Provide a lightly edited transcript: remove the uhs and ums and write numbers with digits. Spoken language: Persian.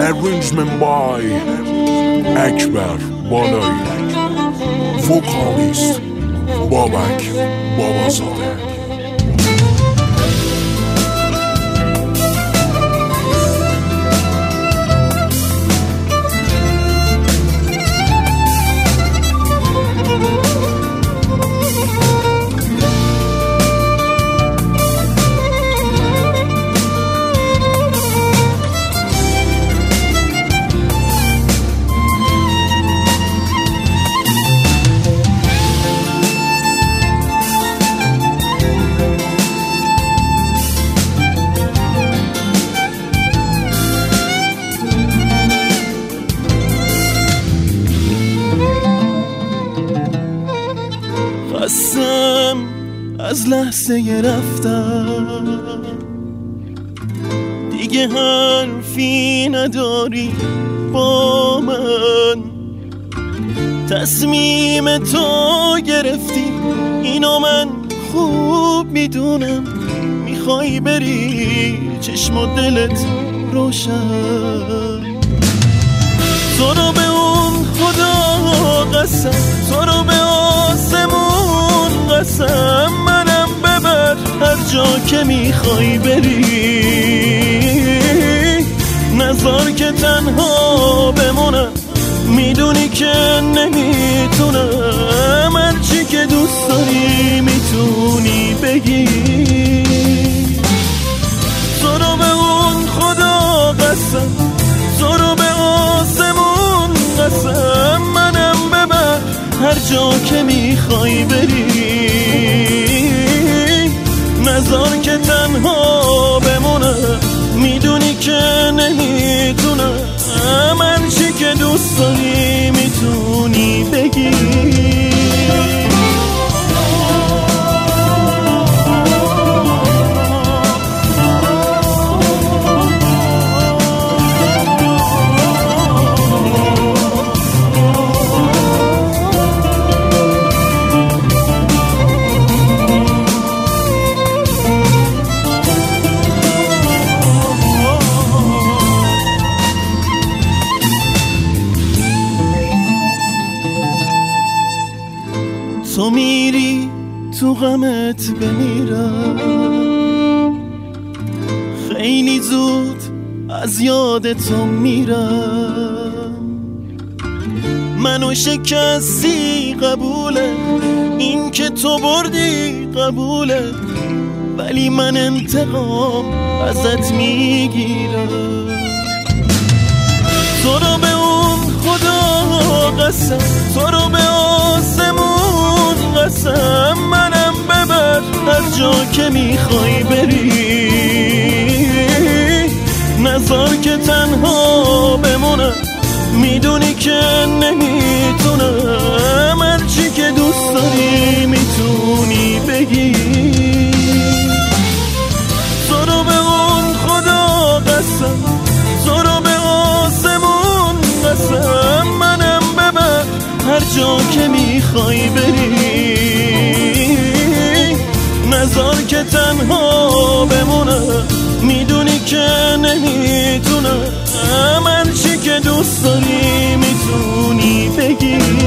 Arrangement by اکبر بالایی. وکالیست بابک بابازاده. خستم از لحظه رفتم، دیگه حرفی نداری با من. تصمیم تو گرفتی، اینو من خوب میدونم. میخوای بری چشم و دلت روشن. تو رو به اون خدا قسم، تو رو به آسمون قسم، منم ببر هر جا که میخوای بری. نذار که تنها بمونم، میدونی که نمیتونم. هرچی که دوست داری میتونی بگی. تو رو به اون خدا قسم، تو رو به آسمون قسم، منم ببر هر جا که میخوای بری. نذار که تنها بمونم، میدونی که نمیتونم. هرچی که دوست داری میتونی بگی. تو میری تو غمت بمیرم، خیلی زود از یاد تو میرم. منو شکستی قبوله، این که تو بردی قبوله، ولی من انتقام ازت میگیرم. تو رو به اون خدا قسم، تو رو به آسمون قسم، منم ببر هر جا که میخوای بری. نذار که تنها بمونم، میدونی که نمیتونم. هرچی که دوست داری میتونی بگی. تو رو به اون خدا قسم، تو رو به آسمون قسم، منم ببر هر جا که میخوای بری. نذار که تنها بمونم، میدونی که نمیتونم. هرچی که دوست داری میتونی بگی.